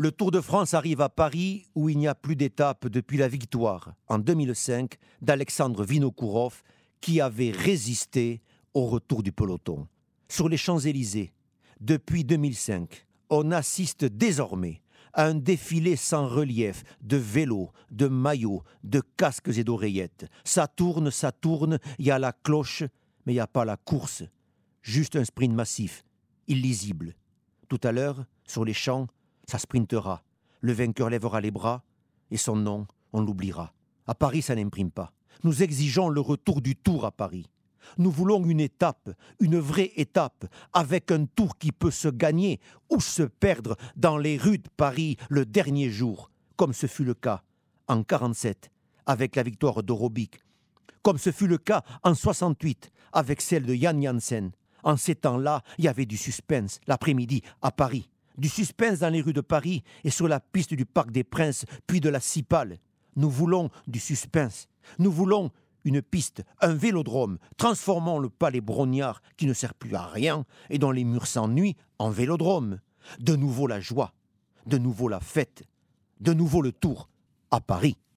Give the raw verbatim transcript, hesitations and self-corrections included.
Le Tour de France arrive à Paris où il n'y a plus d'étape depuis la victoire, en deux mille cinq, d'Alexandre Vinokourov qui avait résisté au retour du peloton. Sur les Champs-Élysées, depuis deux mille cinq, on assiste désormais à un défilé sans relief de vélos, de maillots, de casques et d'oreillettes. Ça tourne, ça tourne, il y a la cloche, mais il n'y a pas la course. Juste un sprint massif, illisible. Tout à l'heure, sur les champs, ça sprintera. Le vainqueur lèvera les bras et son nom, on l'oubliera. À Paris, ça n'imprime pas. Nous exigeons le retour du Tour à Paris. Nous voulons une étape, une vraie étape, avec un Tour qui peut se gagner ou se perdre dans les rues de Paris le dernier jour, comme ce fut le cas en quarante-sept avec la victoire de Robic, comme ce fut le cas en soixante-huit avec celle de Yann Janssen. En ces temps-là, il y avait du suspense l'après-midi à Paris. Du suspense dans les rues de Paris et sur la piste du Parc des Princes, puis de la Cipale. Nous voulons du suspense. Nous voulons une piste, un vélodrome. Transformons le palais Brognard, qui ne sert plus à rien et dont les murs s'ennuient, en vélodrome. De nouveau la joie, de nouveau la fête, de nouveau le Tour à Paris.